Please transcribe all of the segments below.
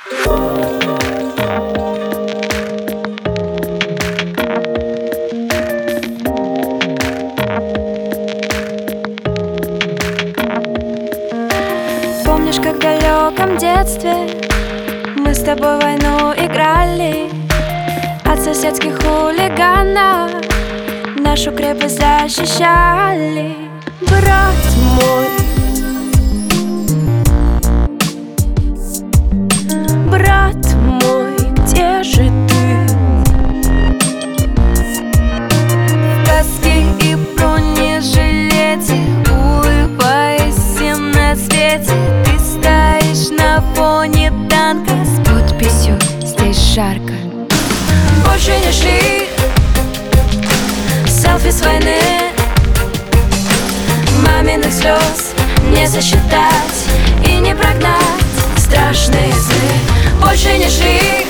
Помнишь, как в далеком детстве мы с тобой войну играли? От соседских хулиганов нашу крепость защищали. Брат мой, брат мой, где же ты? В каске и бронежилете, улыбаясь всем на свете, ты стоишь на фоне танка с подписью «Здесь жарко». Больше не шли селфи с войны, маминых слез не засчитать и не прогнать страшные сны. Больше не шли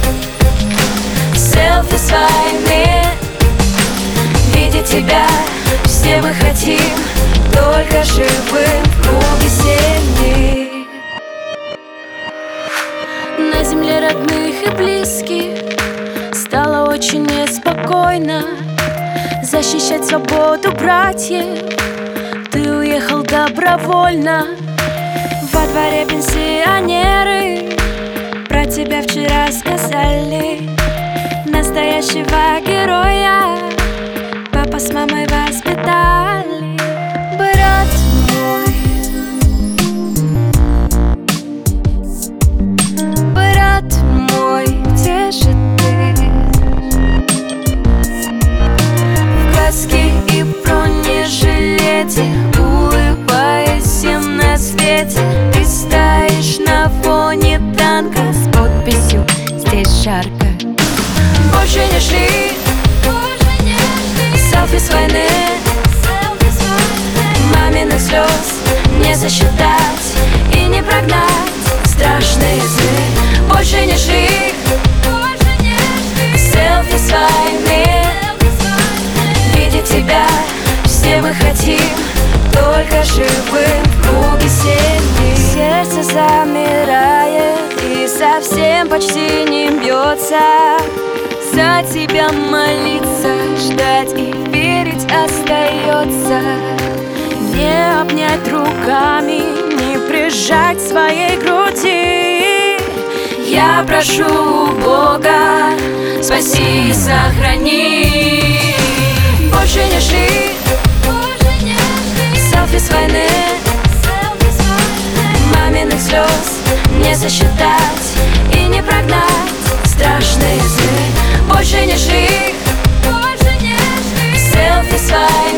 селфи с войны, видеть тебя все мы хотим, только живым в круге семьи. На земле родных и близких стало очень неспокойно. Защищать свободу братьев ты уехал добровольно. Во дворе пенсионеры про тебя вчера сказали. Настоящего героя папа с мамой воспитали. Брат мой, брат мой, где же ты? В каске и бронежилете, улыбаясь всем на свете, ты стоишь на фоне танка с подписью «Здесь жарко». Больше не шли селфи с войны, маминых слез не засчитать и не прогнать страшные сны. Больше не шли селфи с войны, видеть тебя все мы хотим, только живым в круге семьи. Сердце замирает и совсем почти не бьется. За тебя молиться, ждать и верить остается. Не обнять руками, не прижать к своей груди. Я прошу у Бога, спаси и сохрани. Больше не шли селфи с войны, маминых слез не засчитать и не прогнать страшные сны. Больше не шли селфи с войны,